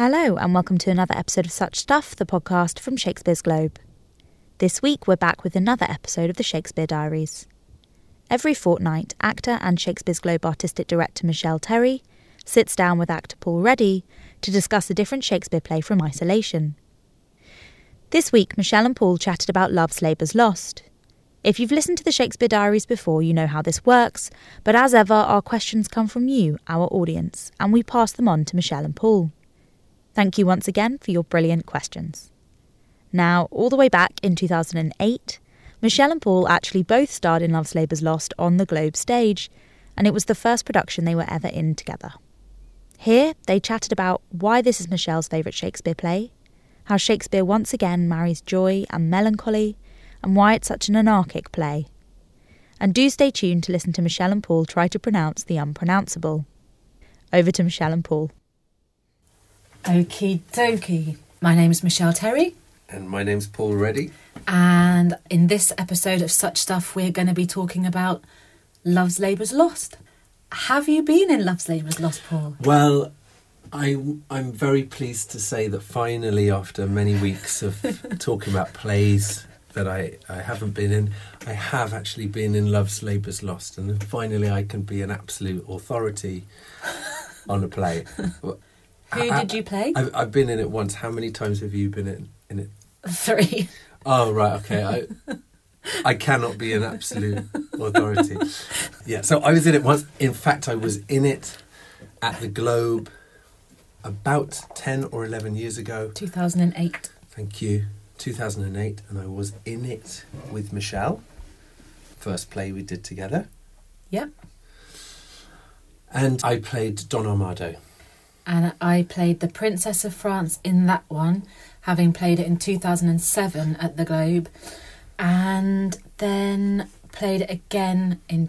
Hello and welcome to another episode of Such Stuff, the podcast from Shakespeare's Globe. This week we're back with another episode of the Shakespeare Diaries. Every fortnight, actor and Shakespeare's Globe artistic director Michelle Terry sits down with actor Paul Reddy to discuss a different Shakespeare play from isolation. This week, Michelle and Paul chatted about Love's Labour's Lost. If you've listened to the Shakespeare Diaries before, you know how this works, but as ever, our questions come from you, our audience, and we pass them on to Michelle and Paul. Thank you once again for your brilliant questions. Now, all the way back in 2008, Michelle and Paul actually both starred in Love's Labour's Lost on the Globe stage, and it was the first production they were ever in together. Here, they chatted about why this is Michelle's favourite Shakespeare play, how Shakespeare once again marries joy and melancholy, and why it's such an anarchic play. And do stay tuned to listen to Michelle and Paul try to pronounce the unpronounceable. Over to Michelle and Paul. Okie dokie. My name is Michelle Terry. And my name's Paul Reddy. And in this episode of Such Stuff, we're going to be talking about Love's Labour's Lost. Have you been in Love's Labour's Lost, Paul? Well, I'm very pleased to say that finally, after many weeks of talking about plays that I haven't been in, I have actually been in Love's Labour's Lost. And then finally I can be an absolute authority on a play. Who did you play? I've been in it once. How many times have you been in it? 3. Oh, right, okay. I cannot be an absolute authority. Yeah, so I was in it once. In fact, I was in it at the Globe about 10 or 11 years ago. 2008. Thank you. 2008, and I was in it with Michelle. First play we did together. Yep. And I played Don Armado. And I played the Princess of France in that one, having played it in 2007 at the Globe, and then played it again in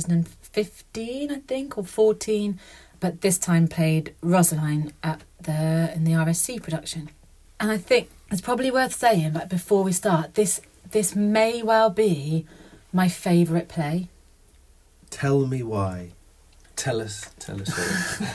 2015, I think, or 14, but this time played Rosaline in the RSC production. And I think it's probably worth saying, like before we start, this may well be my favourite play. Tell me why. Tell us all.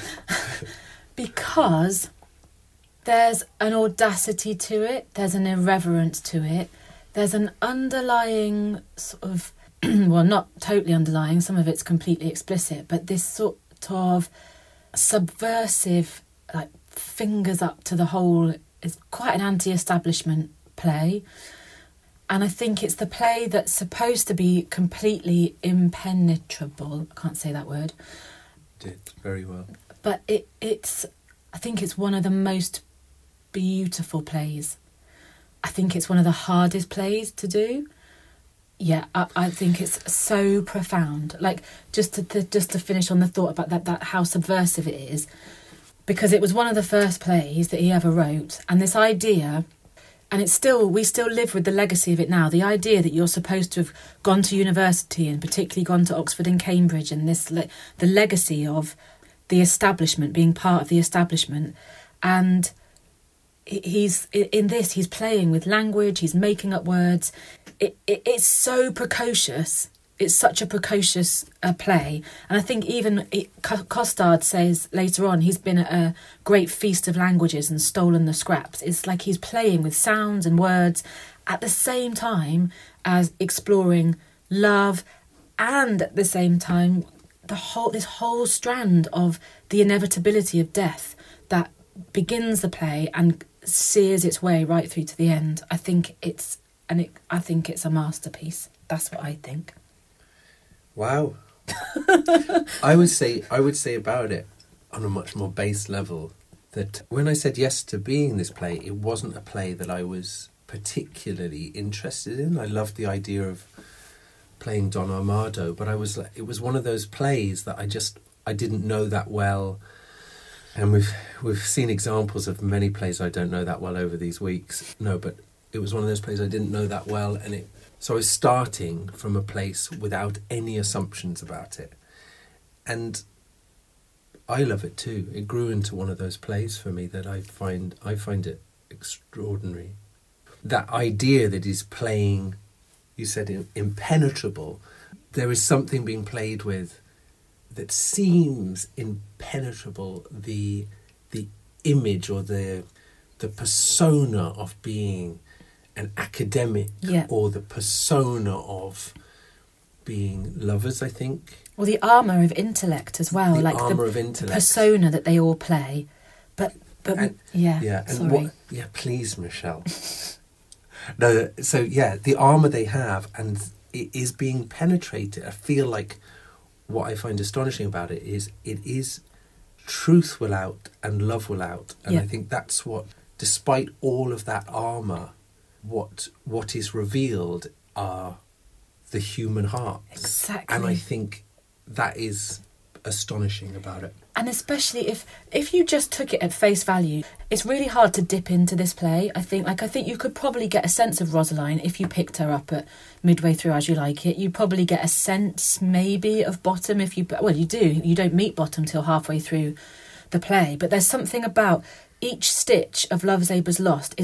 Because there's an audacity to it, there's an irreverence to it, there's an underlying sort of, well, not totally underlying, some of it's completely explicit, but this sort of subversive, like, fingers up to the whole, is quite an anti-establishment play. And I think it's the play that's supposed to be completely impenetrable. I can't say that word. Did very well. But I think it's one of the most beautiful plays. I think it's one of the hardest plays to do. Yeah, I think it's so profound. Like, just to finish on the thought about that how subversive it is, because it was one of the first plays that he ever wrote, and this idea, and we still live with the legacy of it now, the idea that you're supposed to have gone to university, and particularly gone to Oxford and Cambridge, and the legacy of the establishment, being part of the establishment. And he's playing with language, he's making up words. It's so precocious. It's such a precocious play. And I think even Costard says later on he's been at a great feast of languages and stolen the scraps. It's like he's playing with sounds and words at the same time as exploring love, and at the same time this whole strand of the inevitability of death that begins the play and sears its way right through to the end. I think it's a masterpiece. That's what I think. Wow. I would say about it on a much more base level that when I said yes to being this play, it wasn't a play that I was particularly interested in. I loved the idea of playing Don Armado, but it was one of those plays that I didn't know that well. And we've seen examples of many plays I don't know that well over these weeks. No, but it was one of those plays I didn't know that well, and so I was starting from a place without any assumptions about it. And I love it too. It grew into one of those plays for me that I find it extraordinary. That idea that he's playing, you said impenetrable, there is something being played with that seems impenetrable, the image or the persona of being an academic, Yeah. or the persona of being lovers, I think. Or the armour of intellect as well, The like armour of the intellect. persona that they all play. But And- yeah, and sorry. please, Michelle. No, so yeah, the armour they have, and it is being penetrated. I feel like what I find astonishing about it is truth will out and love will out, and Yeah. I think that's what, despite all of that armour, what is revealed are the human hearts. Exactly. And I think that is astonishing about it. And especially if you just took it at face value, it's really hard to dip into this play. I think you could probably get a sense of Rosaline if you picked her up at midway through As You Like It. You probably get a sense maybe of Bottom if you... Well, you do. You don't meet Bottom till halfway through the play. But there's something about each stitch of Love's Lost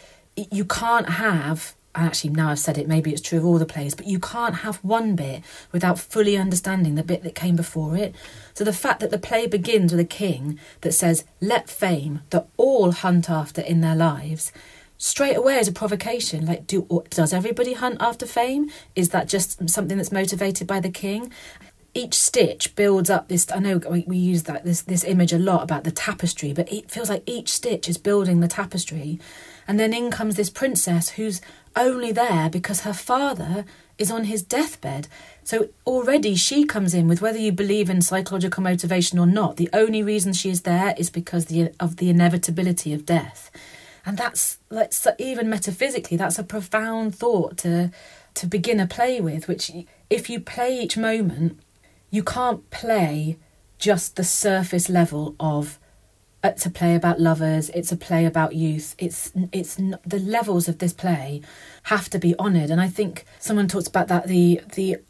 you can't have... Actually, now I've said it, maybe it's true of all the plays, but you can't have one bit without fully understanding the bit that came before it. So the fact that the play begins with a king that says, let fame, that all hunt after in their lives, straight away is a provocation. Like, does everybody hunt after fame? Is that just something that's motivated by the king? Each stitch builds up this... I know we use this image a lot about the tapestry, but it feels like each stitch is building the tapestry. And then in comes this princess who's only there because her father is on his deathbed. So already she comes in with, whether you believe in psychological motivation or not, the only reason she is there is because of the inevitability of death. And that's even metaphysically, that's a profound thought to begin a play with, which if you play each moment, you can't play just the surface level of... It's a play about lovers, it's a play about youth. It's the levels of this play have to be honoured. And I think someone talks about that, the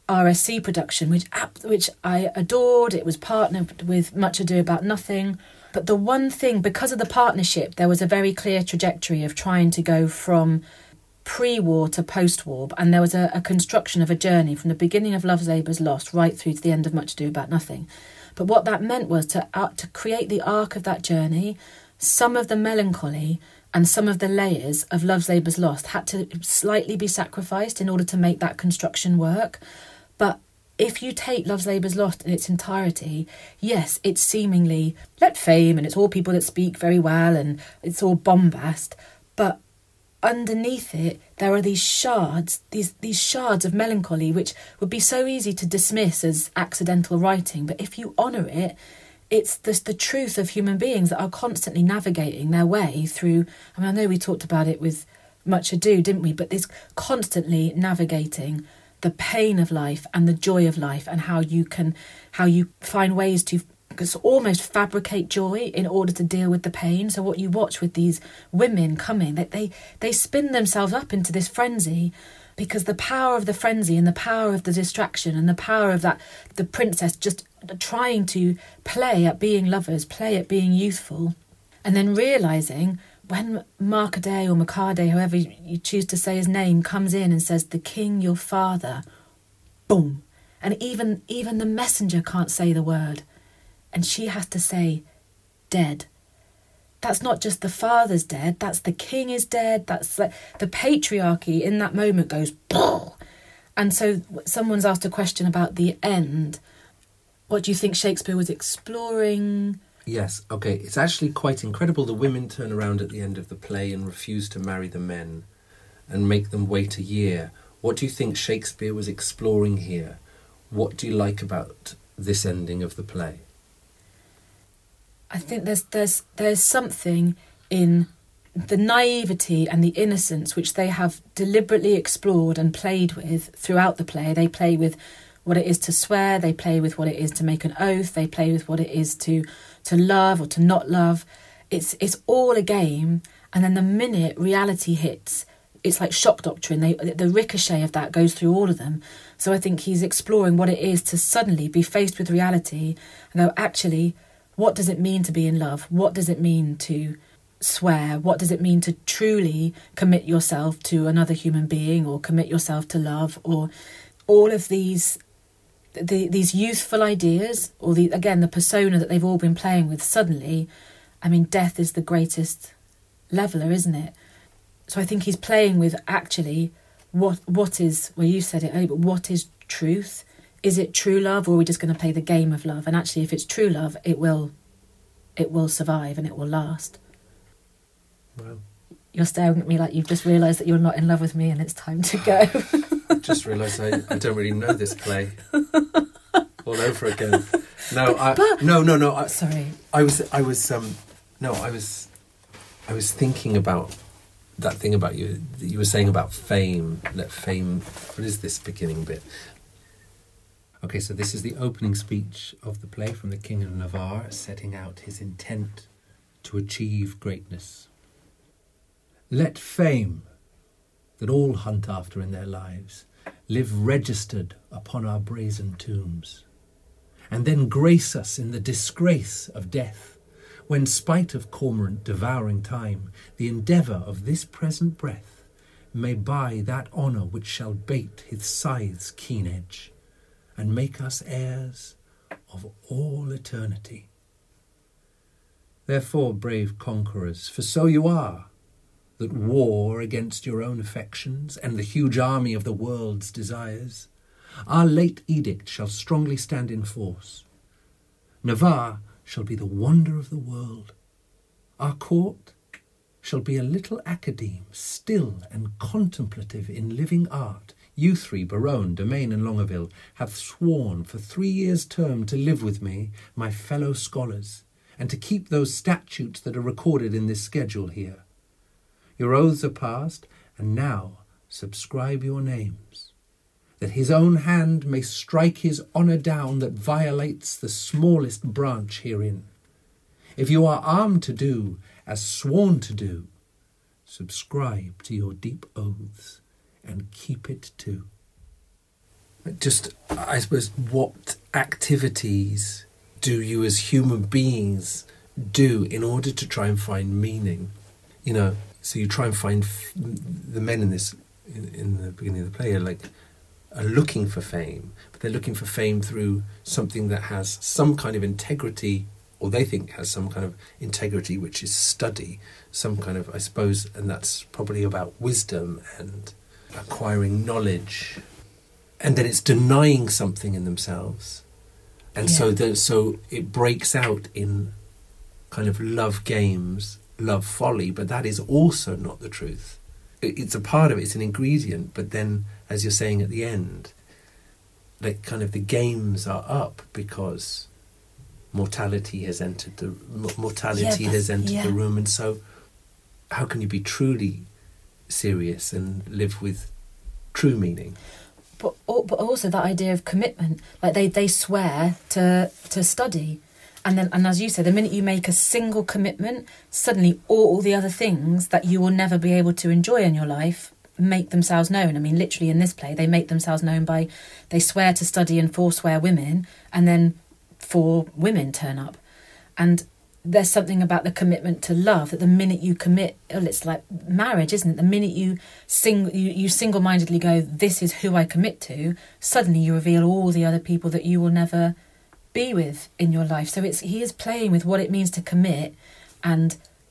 RSC production, which I adored. It was partnered with Much Ado About Nothing. But the one thing, because of the partnership, there was a very clear trajectory of trying to go from pre-war to post-war, and there was a construction of a journey from the beginning of Love's Lost right through to the end of Much Ado About Nothing. But what that meant was to create the arc of that journey, some of the melancholy and some of the layers of Love's Lost had to slightly be sacrificed in order to make that construction work. But if you take Love's Lost in its entirety, yes, it's seemingly let fame and it's all people that speak very well and it's all bombast, but underneath it there are these shards, these shards of melancholy, which would be so easy to dismiss as accidental writing. But if you honour it, it's the truth of human beings that are constantly navigating their way through... I mean, I know we talked about it with Much Ado, didn't we? But this constantly navigating the pain of life and the joy of life, and how you find ways to almost fabricate joy in order to deal with the pain. So what you watch with these women coming, that they spin themselves up into this frenzy, because the power of the frenzy and the power of the distraction and the power of the princess just trying to play at being lovers, play at being youthful, and then realising when Marcadet or Mercadet, however you choose to say his name, comes in and says, the king, your father, boom. And even the messenger can't say the word. And she has to say, dead. That's not just the father's dead, that's the king is dead, that's like the patriarchy in that moment goes, BOOM! And so someone's asked a question about the end. What do you think Shakespeare was exploring? Yes, okay, it's actually quite incredible. The women turn around at the end of the play and refuse to marry the men and make them wait a year. What do you think Shakespeare was exploring here? What do you like about this ending of the play? I think there's something in the naivety and the innocence which they have deliberately explored and played with throughout the play. They play with what it is to swear, they play with what it is to make an oath, they play with what it is to love or to not love. It's all a game, and then the minute reality hits, it's like shock doctrine. The ricochet of that goes through all of them. So I think he's exploring what it is to suddenly be faced with reality and go, actually, what does it mean to be in love? What does it mean to swear? What does it mean to truly commit yourself to another human being, or commit yourself to love, or all of these youthful ideas, or the persona that they've all been playing with suddenly, I mean, death is the greatest leveler, isn't it? So I think he's playing with actually what is, well, you said it earlier, but what is truth? Is it true love, or are we just going to play the game of love? And actually, if it's true love, it will survive and it will last. Well, you're staring at me like you've just realised that you're not in love with me and it's time to go. I just realised I don't really know this play. All over again. No. Sorry. I was thinking about that thing about you that you were saying about fame. Let fame. What is this beginning bit? Okay, so this is the opening speech of the play from the King of Navarre, setting out his intent to achieve greatness. Let fame, that all hunt after in their lives, live registered upon our brazen tombs, and then grace us in the disgrace of death, when, spite of cormorant devouring time, the endeavour of this present breath may buy that honour which shall bait his scythe's keen edge, and make us heirs of all eternity. Therefore, brave conquerors, for so you are, that war against your own affections and the huge army of the world's desires, our late edict shall strongly stand in force. Navarre shall be the wonder of the world. Our court shall be a little academe, still and contemplative in living art. You three, Barone, Domain and Longueville, have sworn for 3 years' term to live with me, my fellow scholars, and to keep those statutes that are recorded in this schedule here. Your oaths are passed, and now subscribe your names, that his own hand may strike his honour down that violates the smallest branch herein. If you are armed to do as sworn to do, subscribe to your deep oaths, and keep it too. Just, I suppose, what activities do you as human beings do in order to try and find meaning? You know, so you try and find the men in this, in the beginning of the play are looking for fame, but they're looking for fame through something that has some kind of integrity, or they think has some kind of integrity, which is study, some kind of, I suppose, and that's probably about wisdom and acquiring knowledge, and then it's denying something in themselves, and so it breaks out in kind of love games, love folly, but that is also not the truth. It's a part of it, it's an ingredient, but then, as you're saying at the end, like kind of the games are up because mortality has entered the room, and so how can you be truly serious and live with true meaning? But also that idea of commitment, like they swear to study, and as you said, the minute you make a single commitment, suddenly all the other things that you will never be able to enjoy in your life make themselves known. I mean, literally in this play, they make themselves known by, they swear to study and forswear women, and then 4 women turn up. And there's something about the commitment to love that the minute you commit, it's like marriage, isn't it? The minute you single-mindedly go, this is who I commit to, suddenly you reveal all the other people that you will never be with in your life. So he is playing with what it means to commit, and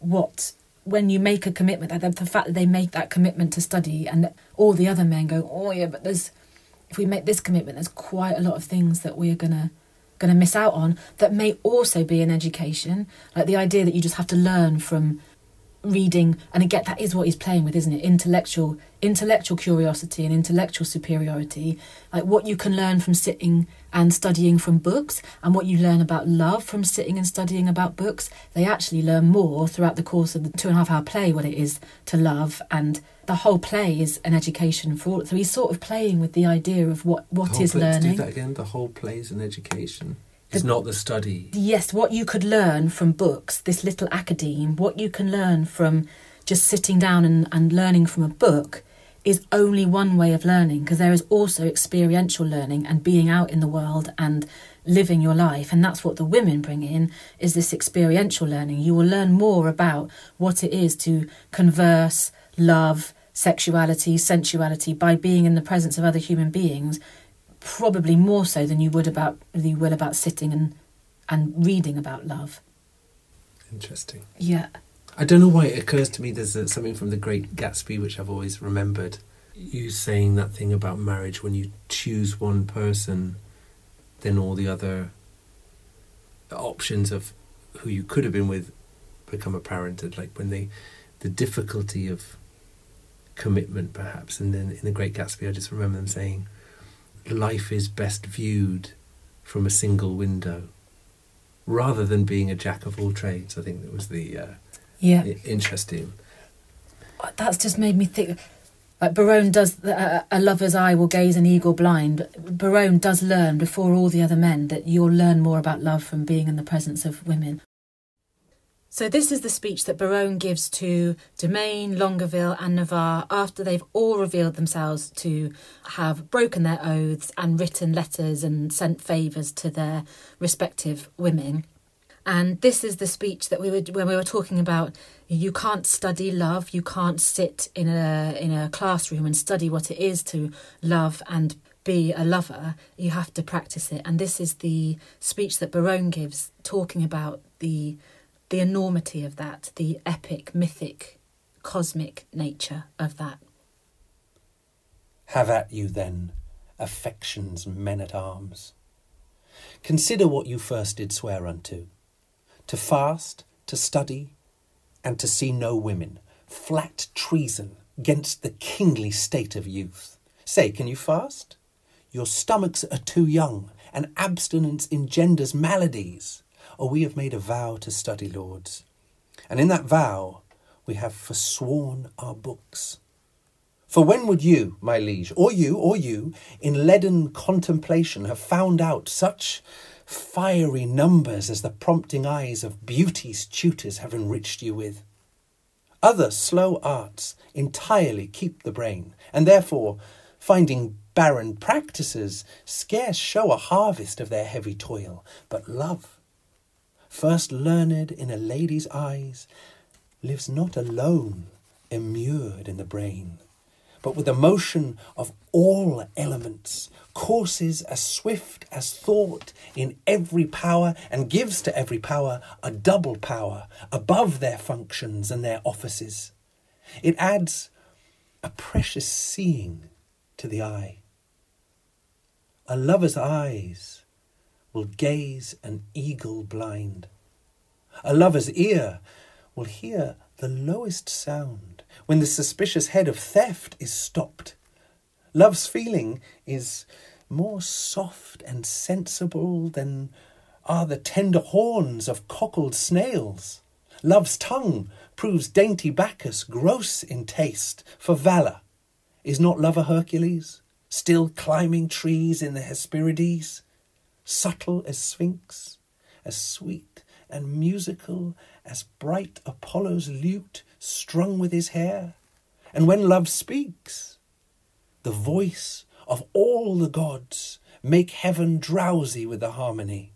when you make a commitment, the fact that they make that commitment to study, and all the other men go, oh yeah, but if we make this commitment, there's quite a lot of things that we're gonna miss out on that may also be in education, like the idea that you just have to learn from reading, and again, that is what he's playing with, isn't it? Intellectual curiosity and intellectual superiority, like what you can learn from sitting and studying from books, and what you learn about love from sitting and studying about books. They actually learn more throughout the course of the 2.5-hour play what it is to love, and the whole play is an education for all. So he's sort of playing with the idea of what is learning. Do that again. The whole play is an education. It's not the study. Yes, what you could learn from books, this little academe, what you can learn from just sitting down and learning from a book is only one way of learning, because there is also experiential learning and being out in the world and living your life. And that's what the women bring in, is this experiential learning. You will learn more about what it is to converse, love, sexuality, sensuality by being in the presence of other human beings, probably more so than you will about sitting and reading about love. Interesting. Yeah. I don't know why it occurs to me there's something from The Great Gatsby which I've always remembered. You saying that thing about marriage, when you choose one person, then all the other options of who you could have been with become apparent. Like when the difficulty of commitment, perhaps. And then in The Great Gatsby, I just remember them saying, life is best viewed from a single window, rather than being a jack of all trades. I think that was the interesting. That's just made me think. Like Barone does, a lover's eye will gaze an eagle blind. Barone does learn before all the other men that you'll learn more about love from being in the presence of women. So this is the speech that Barone gives to Domaine, Longueville and Navarre after they've all revealed themselves to have broken their oaths and written letters and sent favours to their respective women. And this is the speech that when we were talking about, you can't study love, you can't sit in a classroom and study what it is to love and be a lover, you have to practice it. And this is the speech that Barone gives, talking about the enormity of that, the epic, mythic, cosmic nature of that. Have at you then, affection's men-at-arms. Consider what you first did swear unto, to fast, to study, and to see no women, flat treason 'gainst the kingly state of youth. Say, can you fast? Your stomachs are too young, and abstinence engenders maladies. Or we have made a vow to study, lords, and in that vow we have forsworn our books. For when would you, my liege, or you, in leaden contemplation have found out such fiery numbers as the prompting eyes of beauty's tutors have enriched you with? Other slow arts entirely keep the brain, and therefore, finding barren practices, scarce show a harvest of their heavy toil. But love, first learned in a lady's eyes, lives not alone immured in the brain, but with the motion of all elements, courses as swift as thought in every power, and gives to every power a double power above their functions and their offices. It adds a precious seeing to the eye. A lover's eyes will gaze an eagle blind. A lover's ear will hear the lowest sound when the suspicious head of theft is stopped. Love's feeling is more soft and sensible than are the tender horns of cockled snails. Love's tongue proves dainty Bacchus gross in taste. For valour, is not love a Hercules, still climbing trees in the Hesperides? Subtle as Sphinx, as sweet and musical as bright Apollo's lute strung with his hair. And when love speaks, the voice of all the gods make heaven drowsy with the harmony.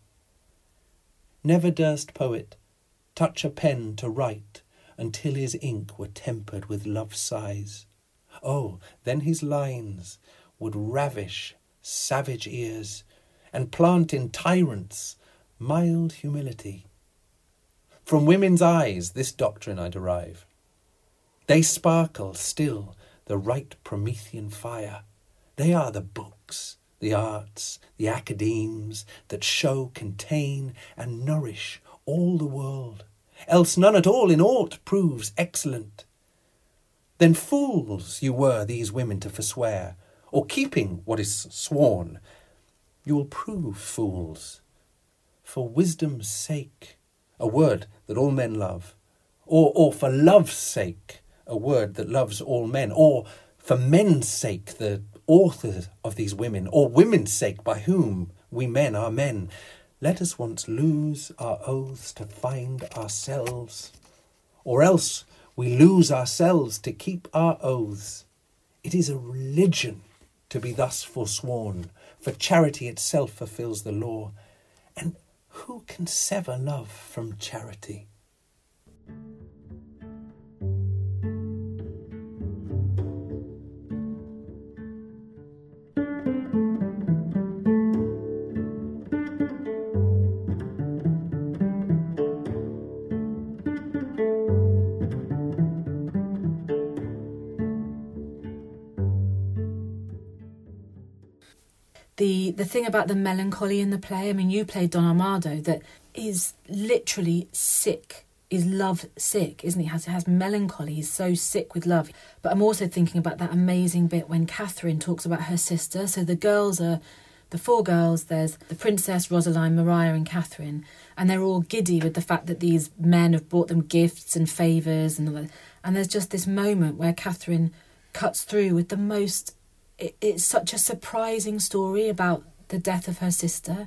Never durst poet touch a pen to write until his ink were tempered with love's sighs. Oh, then his lines would ravish savage ears and plant in tyrants mild humility. From women's eyes this doctrine I derive. They sparkle still the right Promethean fire. They are the books, the arts, the academes that show, contain, and nourish all the world. Else none at all in aught proves excellent. Then fools you were these women to forswear, or keeping what is sworn, you will prove fools. For wisdom's sake, a word that all men love, or for love's sake, a word that loves all men, or for men's sake, the authors of these women, or women's sake, by whom we men are men, let us once lose our oaths to find ourselves, or else we lose ourselves to keep our oaths. It is a religion to be thus forsworn, for charity itself fulfills the law, and who can sever love from charity? the thing about the melancholy in the play, I mean, you played Don Armado, that is literally sick, is love sick, isn't he? Has melancholy, he's so sick with love. But I'm also thinking about that amazing bit when Catherine talks about her sister. So the girls are, the four girls, there's the princess, Rosaline, Maria and Catherine, and they're all giddy with the fact that these men have brought them gifts and favours, and there's just this moment where Catherine cuts through with the most, it's such a surprising story about the death of her sister.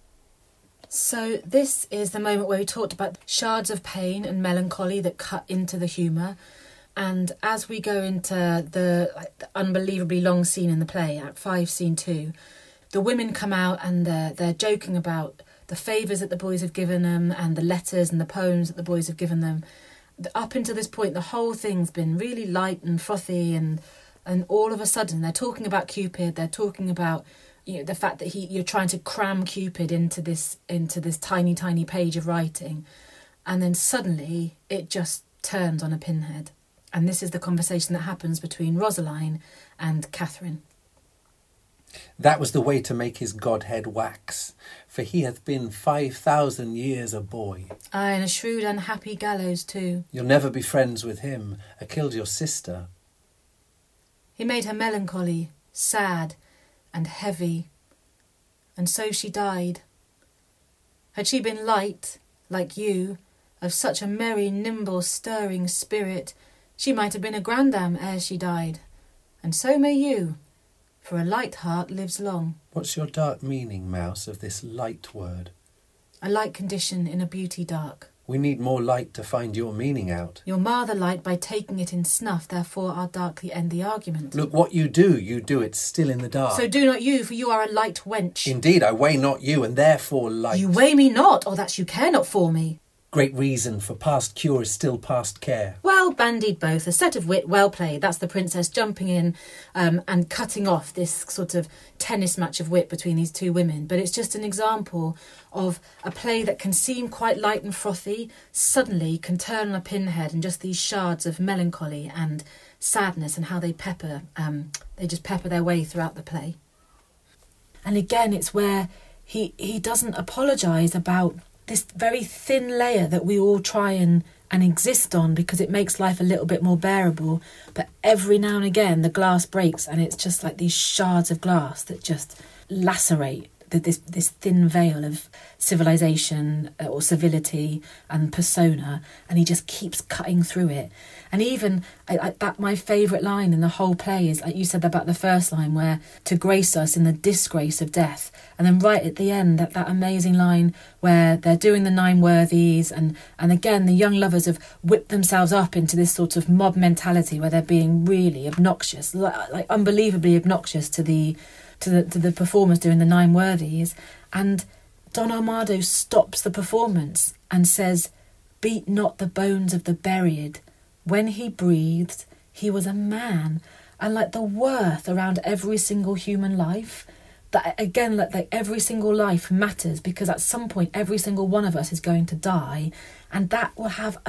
So this is the moment where we talked about shards of pain and melancholy that cut into the humour. And as we go into the unbelievably long scene in the play, Act 5, Scene 2, the women come out and they're joking about the favours that the boys have given them and the letters and the poems that the boys have given them. Up until this point, the whole thing's been really light and frothy, and all of a sudden they're talking about Cupid, they're talking about, you know, the fact that you're trying to cram Cupid into this tiny page of writing, and then suddenly it just turns on a pinhead. And this is the conversation that happens between Rosaline and Catherine. That was the way to make his godhead wax, for he hath been 5,000 years a boy. Aye, and a shrewd unhappy gallows too. You'll never be friends with him, a killed your sister. He made her melancholy, sad and heavy, and so she died. Had she been light, like you, of such a merry, nimble, stirring spirit, she might have been a grandam ere she died, and so may you, for a light heart lives long. What's your dark meaning, Mouse, of this light word? A light condition in a beauty dark. We need more light to find your meaning out. You'll mar the light by taking it in snuff, therefore I'll darkly end the argument. Look what you do it still in the dark. So do not you, for you are a light wench. Indeed, I weigh not you, and therefore light. You weigh me not, or that you care not for me. Great reason, for past cure is still past care. Well bandied both, a set of wit well played. That's the princess jumping in and cutting off this sort of tennis match of wit between these two women. But it's just an example of a play that can seem quite light and frothy, suddenly can turn on a pinhead, and just these shards of melancholy and sadness, and how they just pepper their way throughout the play. And again, it's where he doesn't apologise about this very thin layer that we all try and exist on, because it makes life a little bit more bearable. But every now and again the glass breaks, and it's just like these shards of glass that just lacerate this thin veil of civilization or civility and persona, and he just keeps cutting through it. And even that, my favourite line in the whole play is, like you said about the first line, where to grace us in the disgrace of death, and then right at the end that amazing line where they're doing the nine worthies, and again the young lovers have whipped themselves up into this sort of mob mentality where they're being really obnoxious, like unbelievably obnoxious to the performers doing the nine worthies. And Don Armado stops the performance and says, "Beat not the bones of the buried. When he breathed, he was a man." And like the worth around every single human life, that again, like every single life matters, because at some point every single one of us is going to die, and that will have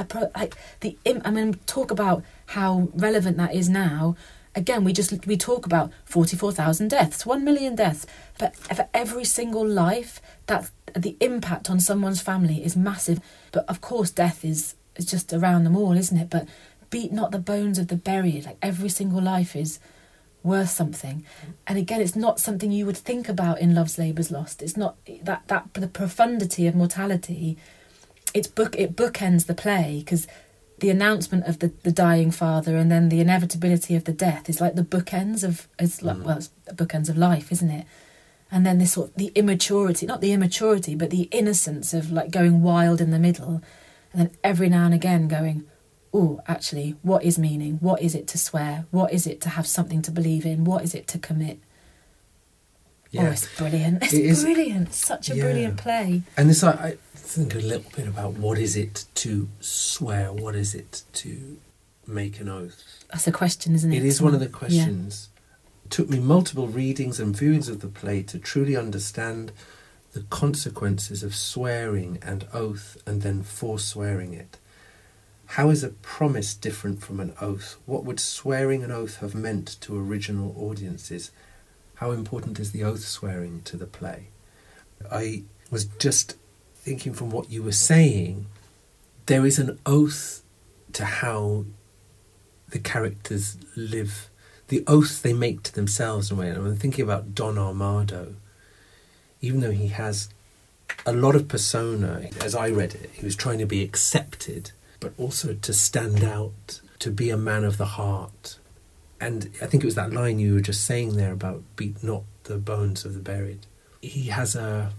talk about how relevant that is now. Again, we talk about 44,000 deaths, 1 million deaths, but for every single life, that the impact on someone's family is massive. But of course, death is just around them all, isn't it? But beat not the bones of the buried. Like every single life is worth something. And again, it's not something you would think about in Love's Labour's Lost. It's not that the profundity of mortality. It bookends the play, because the announcement of the dying father and then the inevitability of the death is like the bookends of it's the bookends of life, isn't it? And then this sort of the immaturity, not the immaturity, but the innocence of like going wild in the middle, and then every now and again going, oh, actually, what is meaning? What is it to swear? What is it to have something to believe in? What is it to commit? Yeah. Oh, it's brilliant. It's brilliant. Such a brilliant play. And this, I think a little bit about what is it to swear? What is it to make an oath? That's a question, isn't it? It is one of the questions. Yeah. It took me multiple readings and viewings of the play to truly understand the consequences of swearing and oath and then forswearing it. How is a promise different from an oath? What would swearing an oath have meant to original audiences? how important is the oath swearing to the play? I was just thinking from what you were saying, there is an oath to how the characters live, the oath they make to themselves in a way. And I'm thinking about Don Armado. Even though he has a lot of persona, as I read it, he was trying to be accepted, but also to stand out, to be a man of the heart. And I think it was that line you were just saying there about beat not the bones of the buried. He has an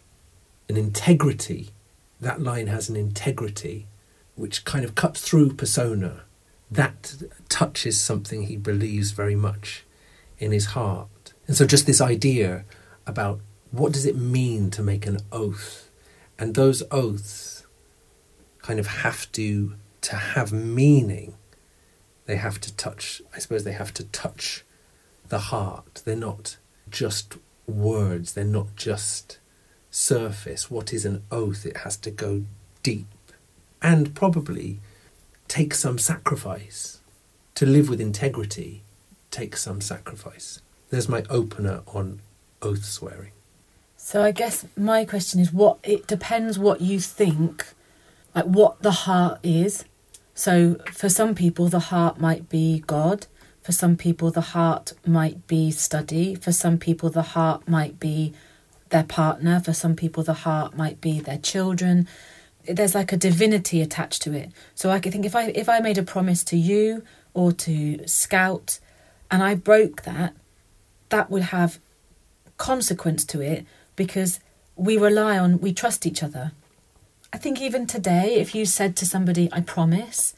integrity. That line has an integrity which kind of cuts through persona. That touches something he believes very much in his heart. And so just this idea about what does it mean to make an oath? And those oaths kind of have to have meaning. They have to touch, I suppose they have to touch the heart. They're not just words, they're not just surface. What is an oath? It has to go deep and probably take some sacrifice. To live with integrity takes some sacrifice. There's my opener on oath swearing. So I guess my question is, it depends what you think, like what the heart is. So for some people, the heart might be God. For some people, the heart might be study. For some people, the heart might be their partner. For some people, the heart might be their children. There's like a divinity attached to it. So I think if I made a promise to you or to Scout and I broke that, that would have consequence to it because we trust each other. I think even today, if you said to somebody, I promise,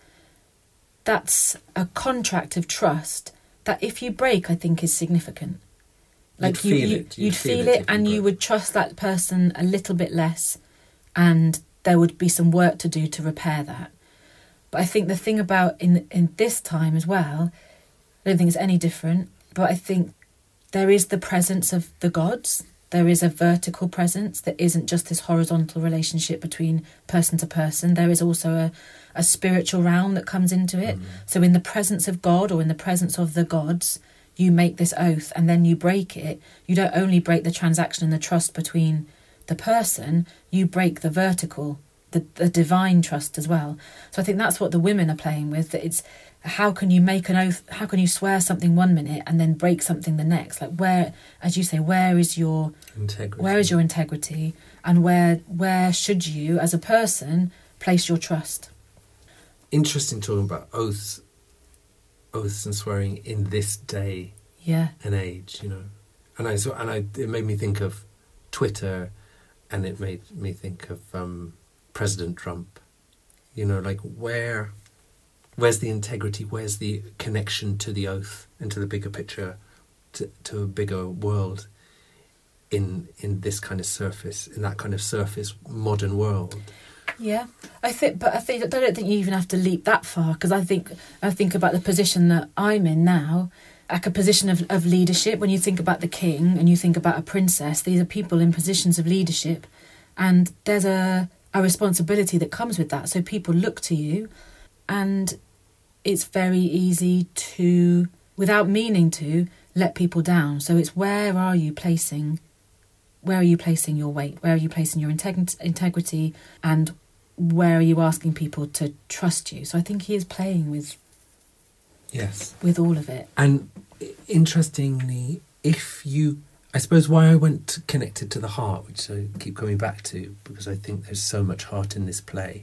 that's a contract of trust that if you break, I think is significant. Like you'd feel it and you would trust that person a little bit less and there would be some work to do to repair that. But I think the thing about in this time as well, I don't think it's any different, but I think there is the presence of the gods. There is a vertical presence that isn't just this horizontal relationship between person to person. There is also a spiritual realm that comes into it. So in the presence of God or in the presence of the gods, you make this oath and then you break it. You don't only break the transaction and the trust between the person, you break the vertical, the divine trust as well. So I think that's what the women are playing with, that it's how can you make an oath, how can you swear something one minute and then break something the next? Like where, as you say, where is your integrity and where should you as a person place your trust? Interesting talking about oaths and swearing in this day and age, you know. And it made me think of Twitter, and it made me think of President Trump. You know, like where's the integrity? Where's the connection to the oath and to the bigger picture, to a bigger world in this kind of surface, in that kind of surface modern world? Yeah, I don't think you even have to leap that far, because I think about the position that I'm in now, like a position of leadership. When you think about the king and you think about a princess, these are people in positions of leadership, and there's a responsibility that comes with that. So people look to you, and it's very easy to, without meaning to, let people down. So it's where are you placing your weight? Where are you placing your integrity? And where are you asking people to trust you? So I think he is playing with all of it. And interestingly, I suppose why I went connected to the heart, which I keep coming back to, because I think there's so much heart in this play.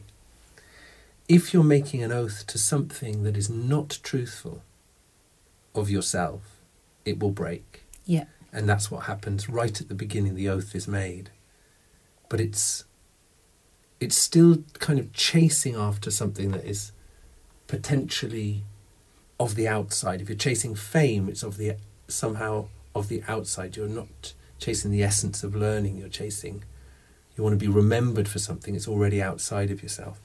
If you're making an oath to something that is not truthful of yourself, it will break. Yeah. And that's what happens right at the beginning. The oath is made, but it's still kind of chasing after something that is potentially of the outside. If you're chasing fame, it's somehow of the outside. You're not chasing the essence of learning. You want to be remembered for something. It's already outside of yourself,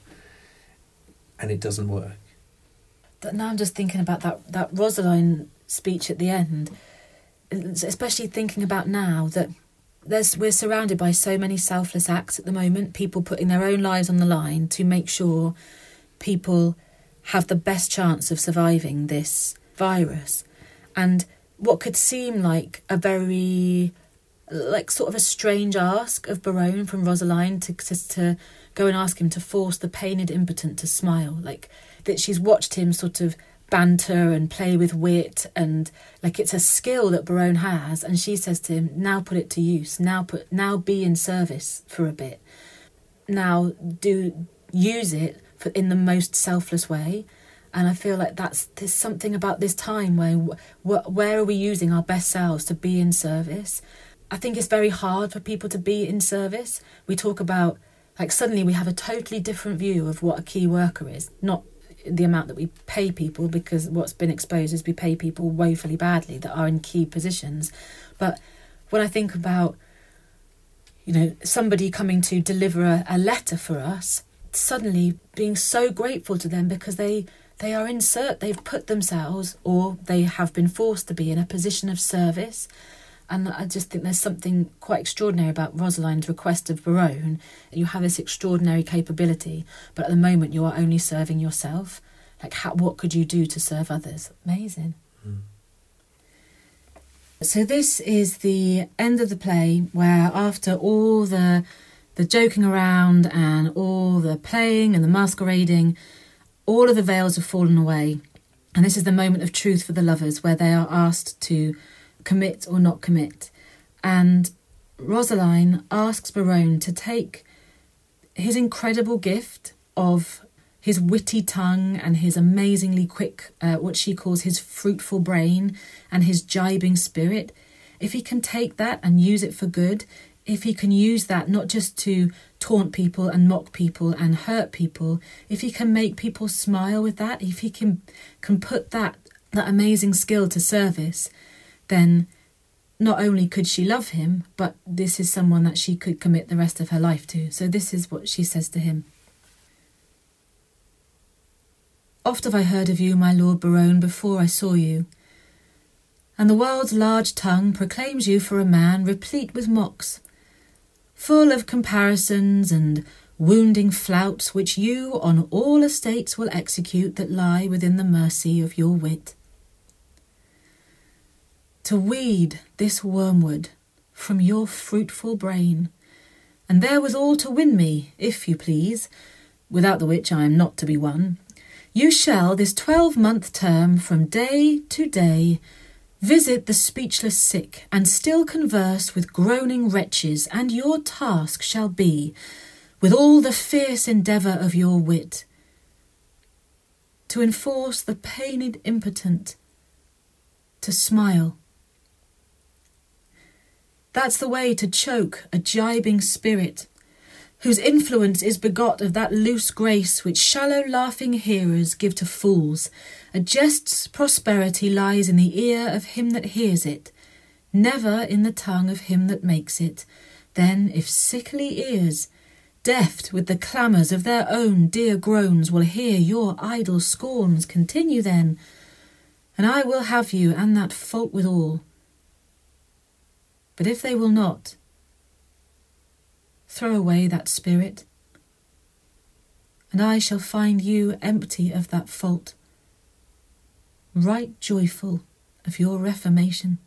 and it doesn't work. But now I'm just thinking about that Rosaline speech at the end, especially thinking about now that we're surrounded by so many selfless acts at the moment, people putting their own lives on the line to make sure people have the best chance of surviving this virus. And what could seem like a very, like, sort of a strange ask of Barone from Rosaline to go and ask him to force the pained impotent to smile. Like, that she's watched him sort of banter and play with wit, and like it's a skill that Barone has, and she says to him, now put it to use, now be in service for a bit, now use it in the most selfless way. And I feel like there's something about this time where are we using our best selves to be in service. I think it's very hard for people to be in service. We talk about, like, suddenly we have a totally different view of what a key worker is, not the amount that we pay people, because what's been exposed is we pay people woefully badly that are in key positions. But when I think about, you know, somebody coming to deliver a letter for us, suddenly being so grateful to them because they've put themselves, or they have been forced to be, in a position of service. And I just think there's something quite extraordinary about Rosaline's request of Barone. You have this extraordinary capability, but at the moment you are only serving yourself. Like, what could you do to serve others? Amazing. Mm. So this is the end of the play, where after all the joking around and all the playing and the masquerading, all of the veils have fallen away. And this is the moment of truth for the lovers, where they are asked to commit or not commit. And Rosaline asks Barone to take his incredible gift of his witty tongue and his amazingly quick, what she calls his fruitful brain, and his jibing spirit. If he can take that and use it for good, if he can use that not just to taunt people and mock people and hurt people, if he can make people smile with that, if he can put that amazing skill to service, then not only could she love him, but this is someone that she could commit the rest of her life to. So this is what she says to him. Oft have I heard of you, my Lord Barone, before I saw you, and the world's large tongue proclaims you for a man replete with mocks, full of comparisons and wounding flouts, which you on all estates will execute that lie within the mercy of your wit. To weed this wormwood from your fruitful brain, and therewithal to win me, if you please, without the which I am not to be won, you shall this 12-month term from day to day visit the speechless sick, and still converse with groaning wretches, and your task shall be, with all the fierce endeavour of your wit, to enforce the pained impotent to smile. That's the way to choke a gibing spirit, whose influence is begot of that loose grace which shallow laughing hearers give to fools. A jest's prosperity lies in the ear of him that hears it, never in the tongue of him that makes it. Then, if sickly ears, deft with the clamours of their own dear groans, will hear your idle scorns, continue then, and I will have you and that fault withal. But if they will not, throw away that spirit, and I shall find you empty of that fault, right joyful of your reformation.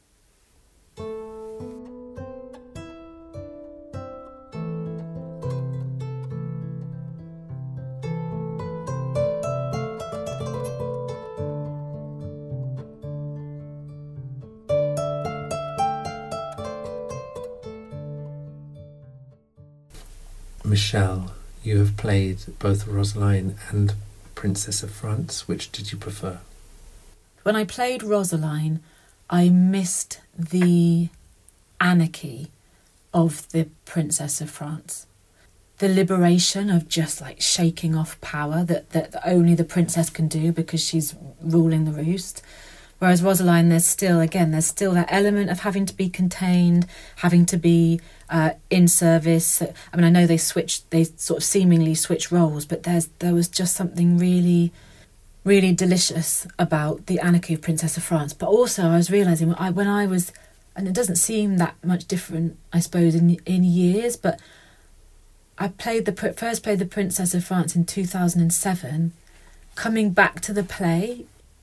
Michelle, you have played both Rosaline and Princess of France. Which did you prefer? When I played Rosaline, I missed the anarchy of the Princess of France. The liberation of just like shaking off power that only the princess can do because she's ruling the roost. Whereas Rosaline, there's still that element of having to be contained, having to be in service. I mean, I know they sort of seemingly switch roles, but there was just something really, really delicious about the anarchy of Princess of France. But also, I was realising when I was, and it doesn't seem that much different, I suppose, in years, but I first played the Princess of France in 2007. Coming back to the play,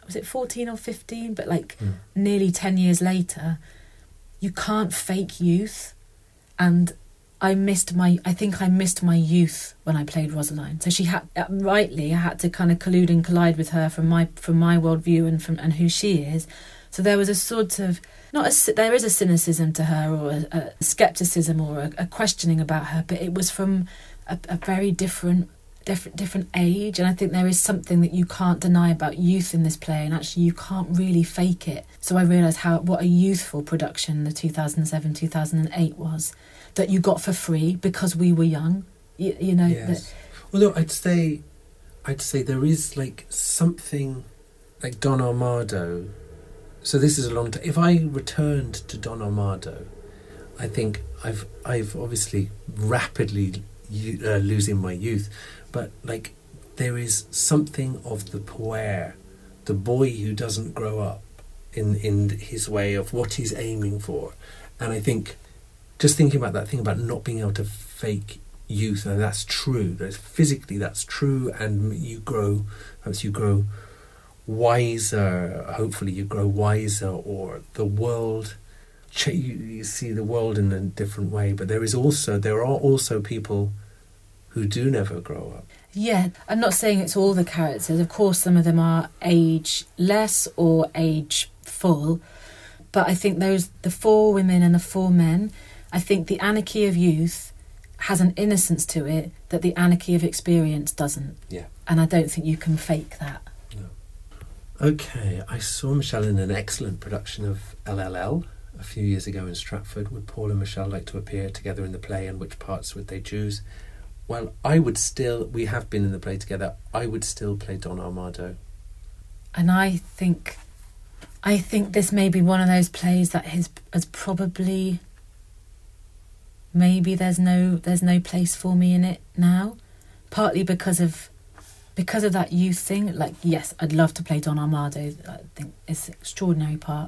was it 14 or 15? But like nearly 10 years later, you can't fake youth. And I think I missed my youth when I played Rosaline. So she had, rightly, I had to kind of collude and collide with her from my worldview and who she is. So there was a sort of, there is a cynicism to her, or a scepticism, or a questioning about her, but it was from a very different age. And I think there is something that you can't deny about youth in this play, and actually you can't really fake it. So I realised what a youthful production the 2007-2008 was, that you got for free because we were young. You know. Yes. Although I'd say there is like something like Don Armado. So this is a long time. If I returned to Don Armado, I think I've obviously rapidly losing my youth, but like there is something of the puer, the boy who doesn't grow up in his way of what he's aiming for. And I think just thinking about that thing about not being able to fake youth, and that's true. Physically that's true, and you grow wiser. Hopefully you grow wiser, or the world, you see the world in a different way. But there are also people who do never grow up. Yeah, I'm not saying it's all the characters. Of course, some of them are age less or age full. But I think the 4 women and the 4 men, I think the anarchy of youth has an innocence to it that the anarchy of experience doesn't. Yeah. And I don't think you can fake that. No. Okay, I saw Michelle in an excellent production of LLL a few years ago in Stratford. Would Paul and Michelle like to appear together in the play, and which parts would they choose? Well, we have been in the play together. I would still play Don Armado. And I think this may be one of those plays that has probably, maybe there's no place for me in it now, partly because of that youth thing. Like, yes, I'd love to play Don Armado. I think it's an extraordinary part.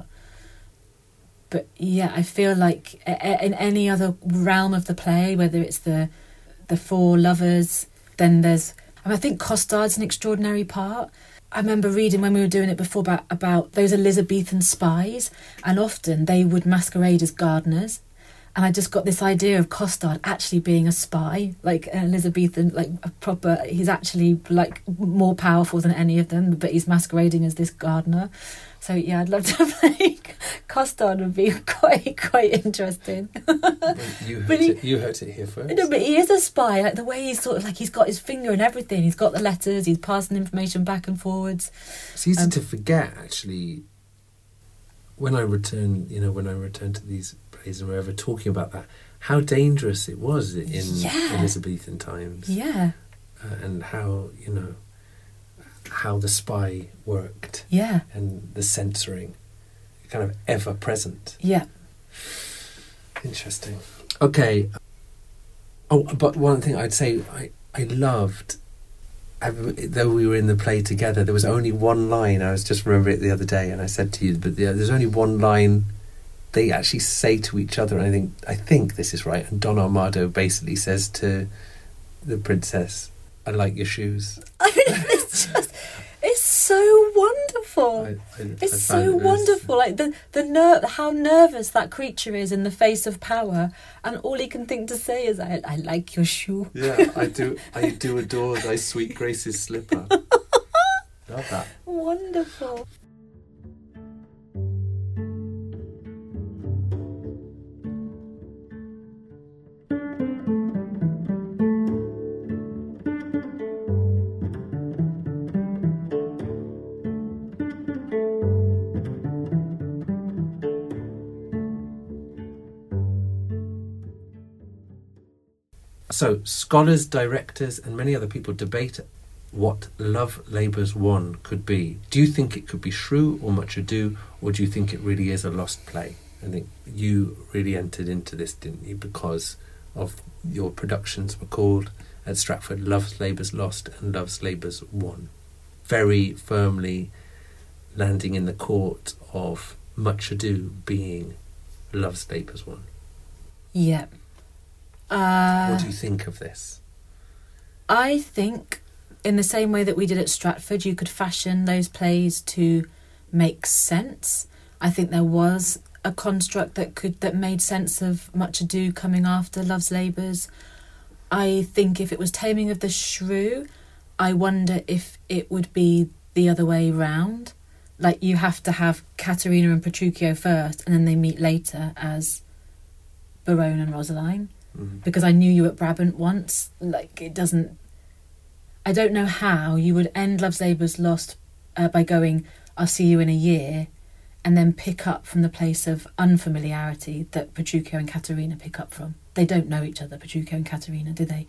But yeah, I feel like in any other realm of the play, whether it's the 4 lovers, then I think Costard's an extraordinary part. I remember reading when we were doing it before about those Elizabethan spies, and often they would masquerade as gardeners. And I just got this idea of Costard actually being a spy, like an Elizabethan, like a proper, he's actually like more powerful than any of them, but he's masquerading as this gardener. So yeah, I'd love to play Costard. Would be quite interesting. You heard it here first. No, but he is a spy. Like the way he's sort of like, he's got his finger in everything. He's got the letters. He's passing information back and forwards. It's easy to forget, actually. When I return to these plays and we're ever talking about that, how dangerous it was in Elizabethan times. Yeah. And how the spy worked. Yeah. And the censoring, kind of ever present. Yeah. Interesting. Okay. Oh, but one thing I'd say I loved, though we were in the play together, there was only one line. I was just remembering it the other day, and I said to you, but there's only one line they actually say to each other. And I think this is right. And Don Armado basically says to the princess, "I like your shoes." I mean, it's so wonderful. It's so wonderful. Like how nervous that creature is in the face of power, and all he can think to say is, "I like your shoe." Yeah, I do adore thy sweet grace's slipper. Love that. Wonderful. So, scholars, directors, and many other people debate what Love Labours Won could be. Do you think it could be Shrew or Much Ado, or do you think it really is a lost play? I think you really entered into this, didn't you, because of your productions were called at Stratford Love's Labours Lost and Love's Labours Won. Very firmly landing in the court of Much Ado being Love's Labours Won. Yeah. What do you think of this? I think in the same way that we did at Stratford, you could fashion those plays to make sense. I think there was a construct that made sense of Much Ado coming after Love's Labours. I think if it was Taming of the Shrew, I wonder if it would be the other way round. Like, you have to have Caterina and Petruchio first, and then they meet later as Barone and Rosaline. Because I knew you at Brabant once. Like, it doesn't... I don't know how you would end Love's Labours Lost by going, I'll see you in a year, and then pick up from the place of unfamiliarity that Petruchio and Caterina pick up from. They don't know each other, Petruchio and Caterina, do they?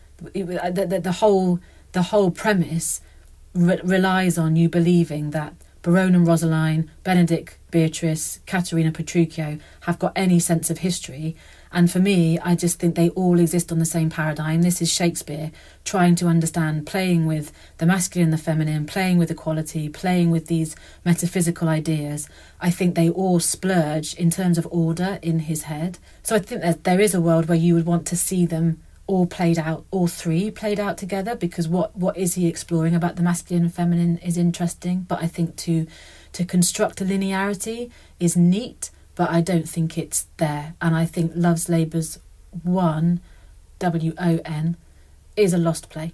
The whole premise relies on you believing that Barone and Rosaline, Benedict, Beatrice, Caterina, Petruchio have got any sense of history. And for me, I just think they all exist on the same paradigm. This is Shakespeare trying to understand, playing with the masculine and the feminine, playing with equality, playing with these metaphysical ideas. I think they all splurge in terms of order in his head. So I think that there is a world where you would want to see them all played out, all three played out together, because what is he exploring about the masculine and feminine is interesting. But I think to construct a linearity is neat, but I don't think it's there. And I think Love's Labours 1, WON, is a lost play.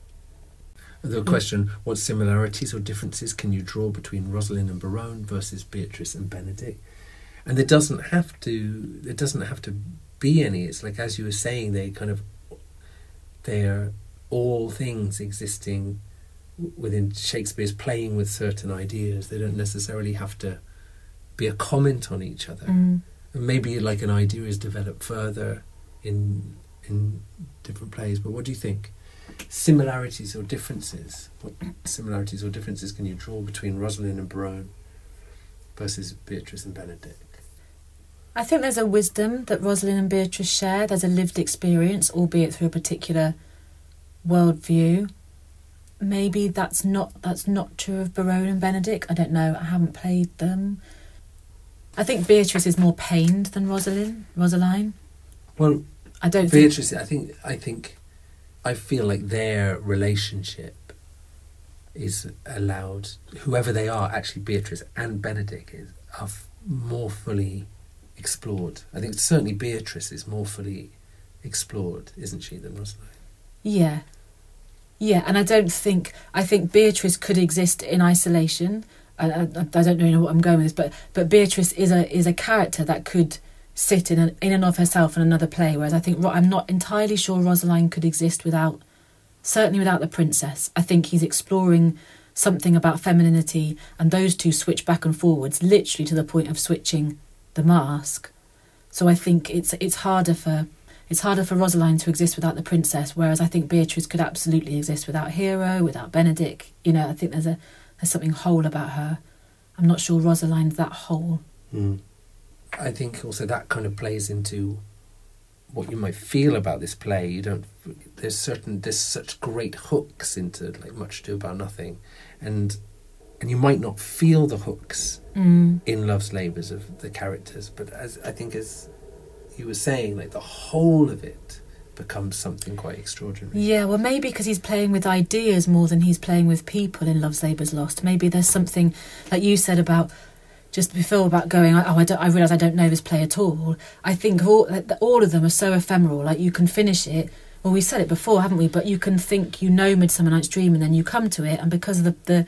The question, what similarities or differences can you draw between Rosalind and Barone versus Beatrice and Benedict? And there doesn't have to be any. It's like, as you were saying, they're all things existing within Shakespeare's playing with certain ideas. They don't necessarily have to be a comment on each other. And maybe like an idea is developed further in different plays. But what do you think? Similarities or differences? What similarities or differences can you draw between Rosalind and Barone versus Beatrice and Benedict? I think there's a wisdom that Rosalind and Beatrice share. There's a lived experience, albeit through a particular worldview. Maybe that's not true of Barone and Benedict. I don't know. I haven't played them. I think Beatrice is more pained than Rosaline. Well, I don't Beatrice. I feel like their relationship is allowed. Whoever they are, actually, Beatrice and Benedict are more fully explored. I think certainly Beatrice is more fully explored, isn't she, than Rosaline? Yeah, and I think Beatrice could exist in isolation. I don't really know what I'm going with this, but Beatrice is a character that could sit in and of herself in another play, whereas I think I'm not entirely sure Rosaline could exist certainly without the princess. I think he's exploring something about femininity, and those two switch back and forwards, literally to the point of switching the mask. So I think it's harder for Rosaline to exist without the princess, whereas I think Beatrice could absolutely exist without Hero, without Benedict. I think there's something whole about her. I'm not sure Rosaline's that whole. I think also that kind of plays into what you might feel about this play. There's such great hooks into like Much Ado About Nothing, and you might not feel the hooks in Love's Labours of the characters, but as you were saying, like the whole of it becomes something quite extraordinary. Yeah, well, maybe because he's playing with ideas more than he's playing with people in Love's Labours Lost. Maybe there's something, like you said about just before, about going, I realise I don't know this play at all. I think all of them are so ephemeral. Like, you can finish it. Well, we said it before, haven't we? But you can think you know Midsummer Night's Dream, and then you come to it, and because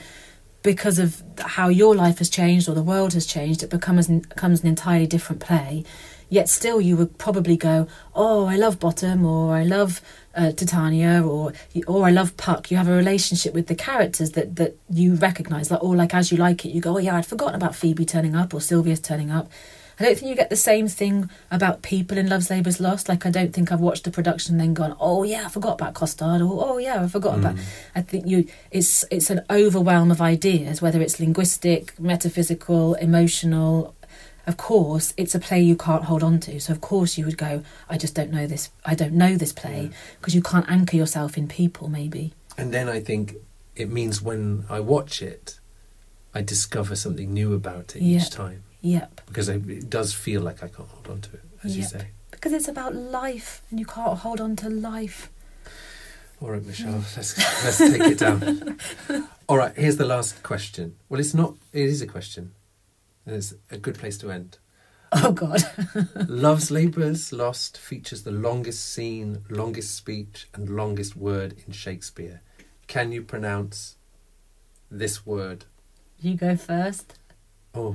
of how your life has changed or the world has changed, it becomes an entirely different play. Yet still you would probably go, oh, I love Bottom, or I love Titania, or I love Puck. You have a relationship with the characters that you recognise, like As You Like It, you go, oh yeah, I'd forgotten about Phoebe turning up or Sylvia's turning up. I don't think you get the same thing about people in Love's Labours Lost. Like, I don't think I've watched the production and then gone, oh yeah, I forgot about Costard, or oh yeah, I forgot about... I think it's an overwhelm of ideas, whether it's linguistic, metaphysical, emotional. Of course, it's a play you can't hold on to. So of course you would go, I don't know this play, because you can't anchor yourself in people, maybe. And then I think it means when I watch it, I discover something new about it each time. Yep. Because it does feel like I can't hold on to it, as you say. Because it's about life, and you can't hold on to life. All right, Michelle, let's take it down. All right, here's the last question. Well, it is a question. And it's a good place to end. Oh, God. Love's Labour's Lost features the longest scene, longest speech, and longest word in Shakespeare. Can you pronounce this word? You go first. Oh.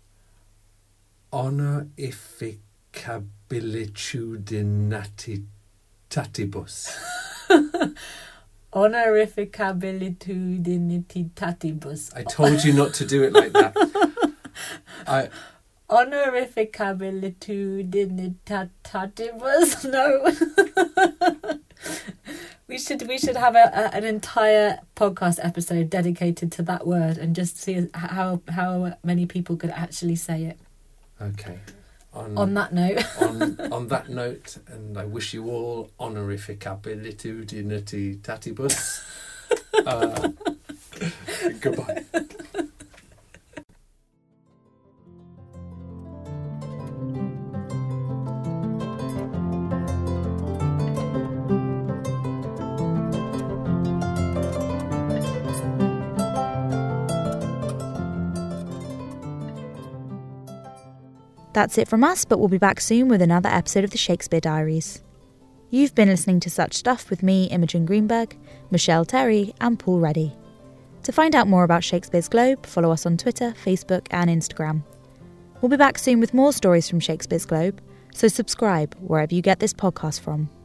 Honorificabilituditatibus. Honorificabilituditatibus. I told you not to do it like that. Honorificabilituditatibus. No. We should have an entire podcast episode dedicated to that word and just see how many people could actually say it. Okay. On that note. on that note, and I wish you all honorificabilituditatibus. Goodbye. That's it from us, but we'll be back soon with another episode of the Shakespeare Diaries. You've been listening to Such Stuff with me, Imogen Greenberg, Michelle Terry and Paul Reddy. To find out more about Shakespeare's Globe, follow us on Twitter, Facebook and Instagram. We'll be back soon with more stories from Shakespeare's Globe, so subscribe wherever you get this podcast from.